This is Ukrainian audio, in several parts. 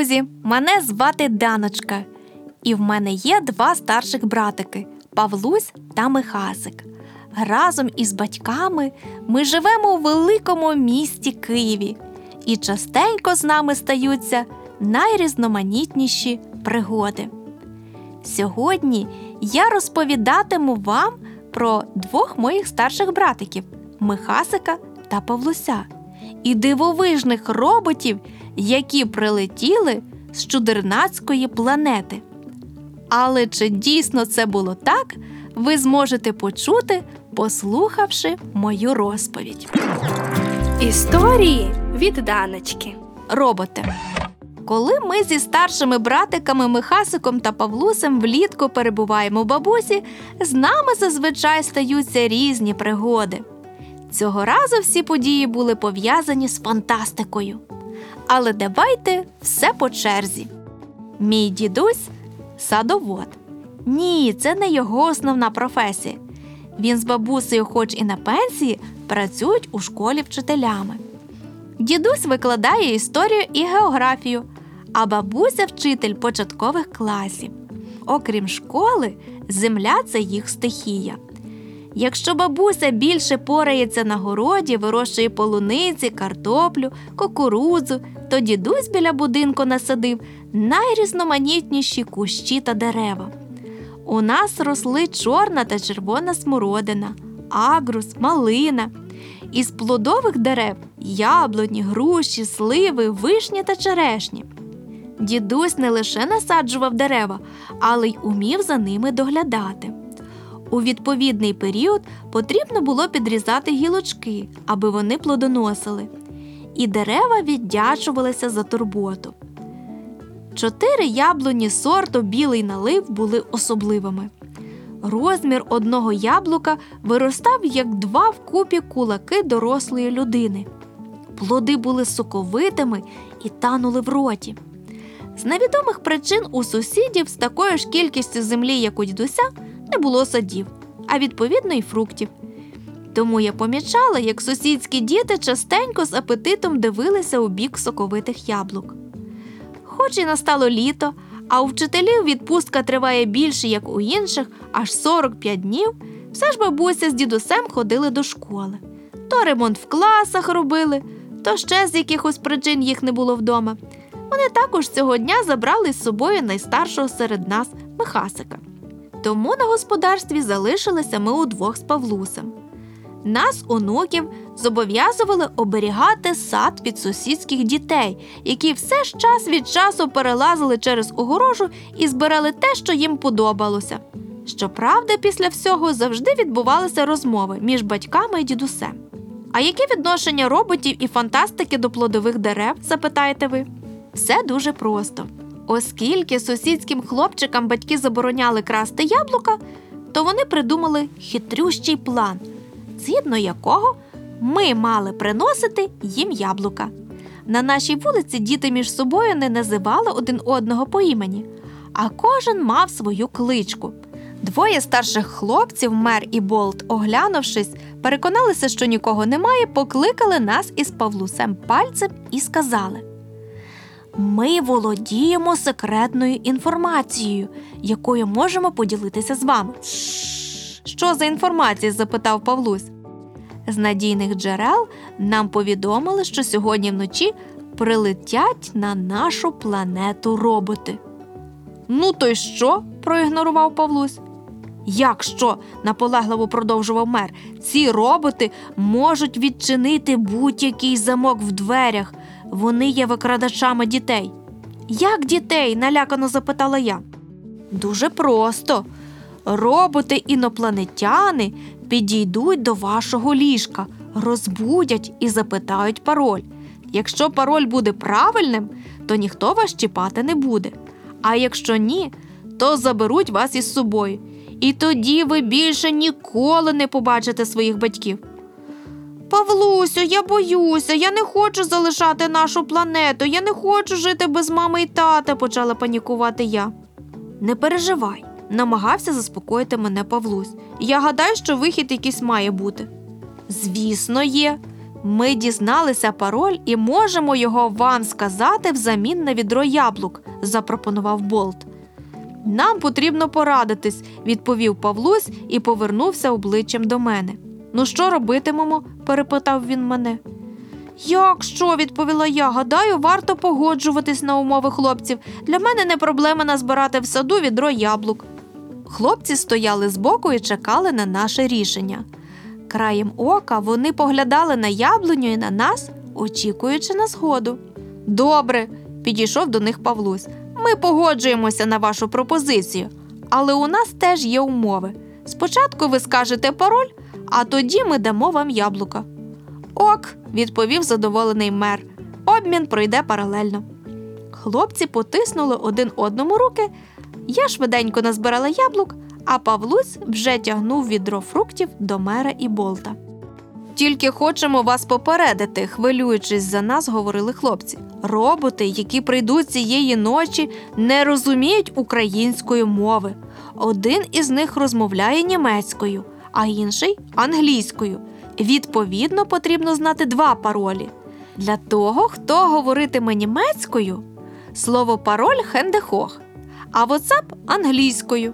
друзі! Мене звати Даночка. І в мене є 2 старших братики – Павлусь та Михасик. Разом із батьками ми живемо у великому місті Києві. І частенько з нами стаються найрізноманітніші пригоди. Сьогодні я розповідатиму вам про 2 моїх старших братиків – Михасика та Павлуся. І дивовижних роботів, які прилетіли з чудернацької планети. Але чи дійсно це було так, ви зможете почути, послухавши мою розповідь. Історії від Даночки. Роботи. Коли ми зі старшими братиками Михасиком та Павлусем влітку перебуваємо у бабусі, з нами зазвичай стаються різні пригоди. Цього разу всі події були пов'язані з фантастикою. Але давайте все по черзі. Мій дідусь – садовод. Ні, це не його основна професія. Він з бабусею, хоч і на пенсії, працюють у школі вчителями. Дідусь викладає історію і географію, а бабуся – вчитель початкових класів. Окрім школи, земля – це їх стихія. Якщо бабуся більше порається на городі, вирощує полуниці, картоплю, кукурудзу, то дідусь біля будинку насадив найрізноманітніші кущі та дерева. У нас росли чорна та червона смородина, агрус, малина. Із плодових дерев – яблуні, груші, сливи, вишні та черешні. Дідусь не лише насаджував дерева, але й умів за ними доглядати. У відповідний період потрібно було підрізати гілочки, аби вони плодоносили. І дерева віддячувалися за турботу. 4 яблуні сорту «Білий налив» були особливими. Розмір одного яблука виростав, як 2 вкупі кулаки дорослої людини. Плоди були соковитими і танули в роті. З невідомих причин у сусідів з такою ж кількістю землі, як у дідуся, не було садів, а відповідно й фруктів. Тому я помічала, як сусідські діти частенько з апетитом дивилися у бік соковитих яблук. Хоч і настало літо, а у вчителів відпустка триває більше, як у інших, аж 45 днів, все ж бабуся з дідусем ходили до школи. То ремонт в класах робили, то ще з якихось причин їх не було вдома. Вони також цього дня забрали з собою найстаршого серед нас – Михасика. Тому на господарстві залишилися ми удвох з Павлусем. Нас, онуків, зобов'язували оберігати сад від сусідських дітей, які все ж час від часу перелазили через огорожу і збирали те, що їм подобалося. Щоправда, після всього завжди відбувалися розмови між батьками і дідусем. А яке відношення роботів і фантастики до плодових дерев, запитаєте ви? Все дуже просто. Оскільки сусідським хлопчикам батьки забороняли красти яблука, то вони придумали хитрющий план, згідно якого ми мали приносити їм яблука. На нашій вулиці діти між собою не називали один одного по імені, а кожен мав свою кличку. 2 старших хлопців, Мер і Болт, оглянувшись, переконалися, що нікого немає, покликали нас із Павлусем пальцем і сказали: «Ми володіємо секретною інформацією, якою можемо поділитися з вами». «Що за інформація?» – запитав Павлусь. З надійних джерел нам повідомили, що сьогодні вночі прилетять на нашу планету роботи. «Ну то й що?» – проігнорував Павлусь. «Як що?» – наполегливо продовжував Мер. «Ці роботи можуть відчинити будь-який замок в дверях. Вони є викрадачами дітей». «Як дітей?» – налякано запитала я. «Дуже просто. Роботи-інопланетяни підійдуть до вашого ліжка, розбудять і запитають пароль. Якщо пароль буде правильним, то ніхто вас чіпати не буде. А якщо ні, то заберуть вас із собою. І тоді ви більше ніколи не побачите своїх батьків». «Павлусю, я боюся, я не хочу залишати нашу планету, я не хочу жити без мами і тата», – почала панікувати я. «Не переживай», – намагався заспокоїти мене Павлусь. «Я гадаю, що вихід якийсь має бути». «Звісно, є. Ми дізналися пароль і можемо його вам сказати взамін на відро яблук, запропонував Болт. Нам потрібно порадитись, відповів Павлусь і повернувся обличчям до мене. Ну що робитимемо? Перепитав він мене. Як що? Відповіла я. Гадаю, варто погоджуватись на умови хлопців. Для мене не проблема назбирати в саду відро яблук. Хлопці стояли збоку і чекали на наше рішення. Краєм ока вони поглядали на яблуню і на нас, очікуючи на згоду. Добре, підійшов до них Павлусь. Ми погоджуємося на вашу пропозицію, але у нас теж є умови. Спочатку ви скажете пароль, а тоді ми дамо вам яблука. Ок, відповів задоволений мер. Обмін пройде паралельно. Хлопці потиснули один одному руки, я швиденько назбирала яблук, а Павлусь вже тягнув відро фруктів до мера і Болта. Тільки хочемо вас попередити, хвилюючись за нас, говорили хлопці. Роботи, які прийдуть цієї ночі, не розуміють української мови. Один із них розмовляє німецькою, а інший – англійською. Відповідно, потрібно знати 2 паролі. Для того, хто говоритиме німецькою, слово пароль «хендехох», а WhatsApp – англійською.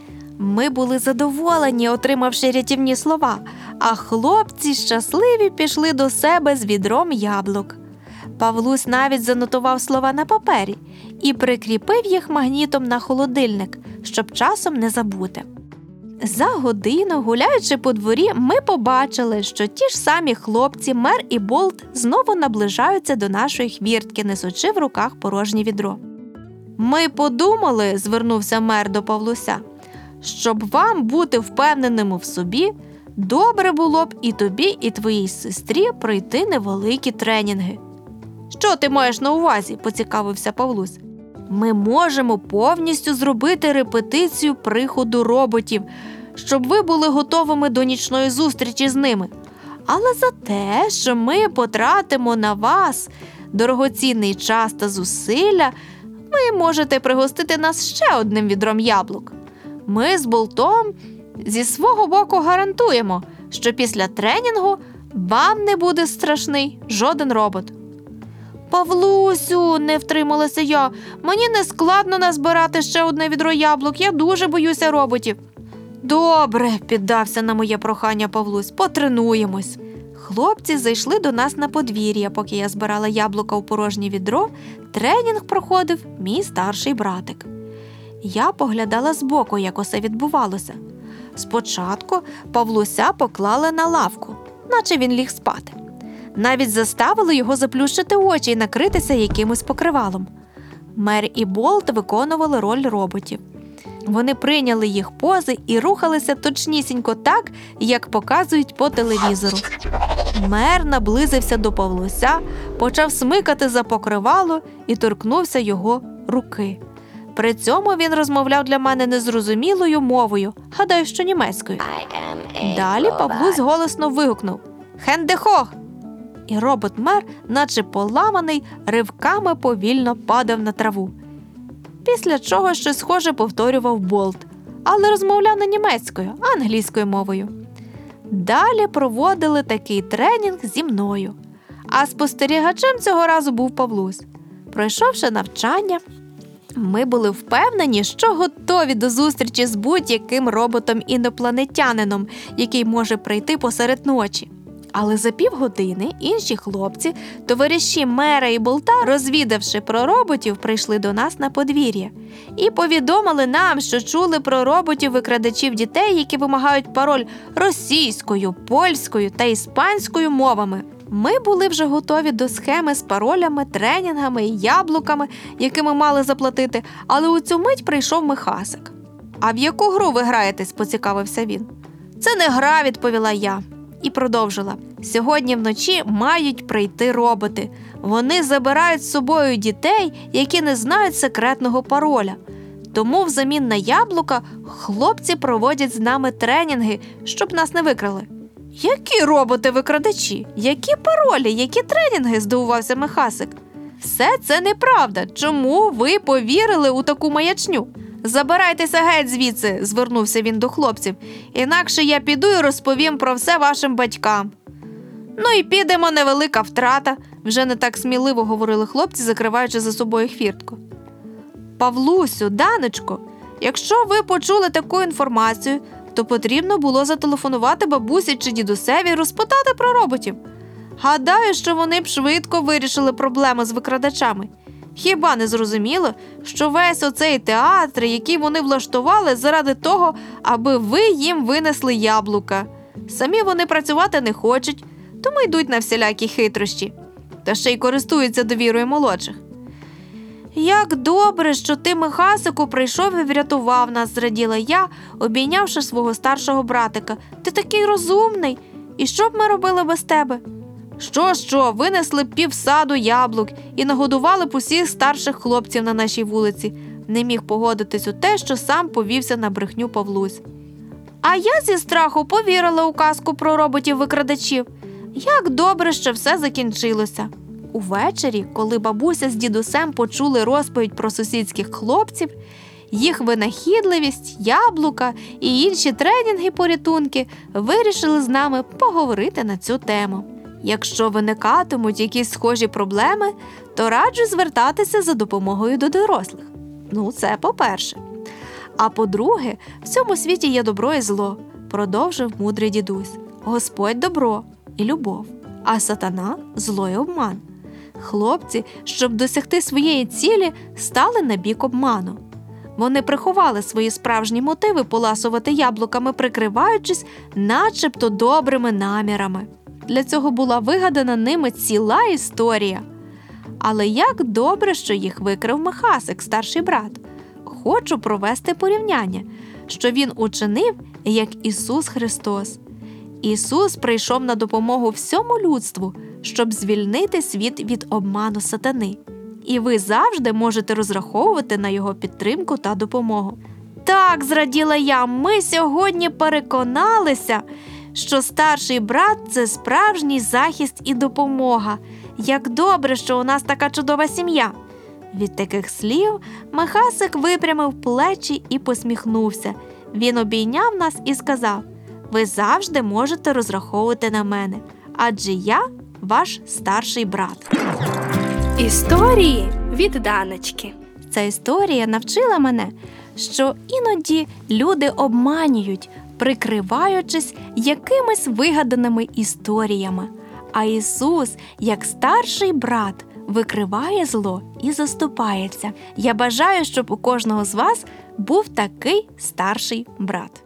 Ми були задоволені, отримавши рятівні слова, а хлопці щасливі пішли до себе з відром яблук. Павлусь навіть занотував слова на папері і прикріпив їх магнітом на холодильник, щоб часом не забути. За годину, гуляючи по дворі, ми побачили, що ті ж самі хлопці, мер і Болт, знову наближаються до нашої хвіртки, несучи в руках порожнє відро. Ми подумали, звернувся мер до Павлуся, щоб вам бути впевненими в собі, добре було б і тобі, і твоїй сестрі пройти невеликі тренінги. Що ти маєш на увазі? Поцікавився Павлусь. Ми можемо повністю зробити репетицію приходу роботів, щоб ви були готовими до нічної зустрічі з ними. Але за те, що ми потратимо на вас дорогоцінний час та зусилля, ви можете пригостити нас ще одним відром яблук. Ми з Болтом зі свого боку гарантуємо, що після тренінгу вам не буде страшний жоден робот. Павлусю, не втрималася я, мені не складно назбирати ще одне відро яблук, я дуже боюся роботів. Добре, піддався на моє прохання Павлусь, потренуємось. Хлопці зайшли до нас на подвір'я, поки я збирала яблука у порожнє відро, тренінг проходив мій старший братик. Я поглядала збоку, як усе відбувалося. Спочатку Павлуся поклали на лавку, наче він ліг спати. Навіть заставили його заплющити очі і накритися якимось покривалом. Мер і Болт виконували роль роботів. Вони прийняли їх пози і рухалися точнісінько так, як показують по телевізору. Мер наблизився до Павлуся, почав смикати за покривало і торкнувся його руки. При цьому він розмовляв для мене незрозумілою мовою, гадаю, що німецькою. Далі Павлусь голосно вигукнув «Хендехох!» І робот-мер, наче поламаний, ривками повільно падав на траву. Після чого щось схоже повторював Болт, але розмовляв не німецькою, а англійською мовою. Далі проводили такий тренінг зі мною, а спостерігачем цього разу був Павлусь. Пройшовши навчання, ми були впевнені, що готові до зустрічі з будь-яким роботом-інопланетянином, який може прийти посеред ночі. Але за півгодини інші хлопці, товариші мера і Болта, розвідавши про роботів, прийшли до нас на подвір'я і повідомили нам, що чули про роботів-викрадачів дітей, які вимагають пароль російською, польською та іспанською мовами. Ми були вже готові до схеми з паролями, тренінгами і яблуками, якими мали заплатити, але у цю мить прийшов Михасик. «А в яку гру ви граєтесь?» – поцікавився він. «Це не гра», – відповіла я. І продовжила. «Сьогодні вночі мають прийти роботи. Вони забирають з собою дітей, які не знають секретного пароля. Тому взамін на яблука хлопці проводять з нами тренінги, щоб нас не викрали». «Які роботи-викрадачі? Які паролі? Які тренінги?» – здивувався Михасик. «Все це неправда. Чому ви повірили у таку маячню? Забирайтеся геть звідси», – звернувся він до хлопців. «Інакше я піду і розповім про все вашим батькам». Ну і підемо, невелика втрата, вже не так сміливо говорили хлопці, закриваючи за собою хвіртку. Павлусю, Даночко, якщо ви почули таку інформацію, то потрібно було зателефонувати бабусі чи дідусеві і розпитати про роботів. Гадаю, що вони б швидко вирішили проблему з викрадачами. Хіба не зрозуміло, що весь оцей театр, який вони влаштували заради того, аби ви їм винесли яблука? Самі вони працювати не хочуть, тому йдуть на всілякі хитрощі. Та ще й користуються довірою молодших. «Як добре, що ти, Михасику, прийшов і врятував нас», – зраділа я, обійнявши свого старшого братика. «Ти такий розумний. І що б ми робили без тебе?» Що, винесли б півсаду яблук і нагодували б усіх старших хлопців на нашій вулиці. Не міг погодитись у те, що сам повівся на брехню Павлусь. А я зі страху повірила у казку про роботів-викрадачів. Як добре, що все закінчилося. Увечері, коли бабуся з дідусем почули розповідь про сусідських хлопців, їх винахідливість, яблука і інші тренінги-порятунки, вирішили з нами поговорити на цю тему. Якщо виникатимуть якісь схожі проблеми, то раджу звертатися за допомогою до дорослих. Це по-перше. А по-друге, в цьому світі є добро і зло, продовжив мудрий дідусь. Господь – добро і любов, а сатана – зло і обман. Хлопці, щоб досягти своєї цілі, стали на бік обману. Вони приховали свої справжні мотиви поласувати яблуками, прикриваючись начебто добрими намірами. Для цього була вигадана ними ціла історія. Але як добре, що їх викрив Михасик, старший брат. Хочу провести порівняння, що він учинив, як Ісус Христос. Ісус прийшов на допомогу всьому людству, щоб звільнити світ від обману сатани. І ви завжди можете розраховувати на його підтримку та допомогу. Так, зраділа я, ми сьогодні переконалися, що старший брат – це справжній захист і допомога. Як добре, що у нас така чудова сім'я. Від таких слів Михасик випрямив плечі і посміхнувся. Він обійняв нас і сказав: «Ви завжди можете розраховувати на мене, адже я ваш старший брат». Історії від Даночки. Ця історія навчила мене, що іноді люди обманюють, прикриваючись якимись вигаданими історіями. А Ісус, як старший брат, викриває зло і заступається. Я бажаю, щоб у кожного з вас був такий старший брат.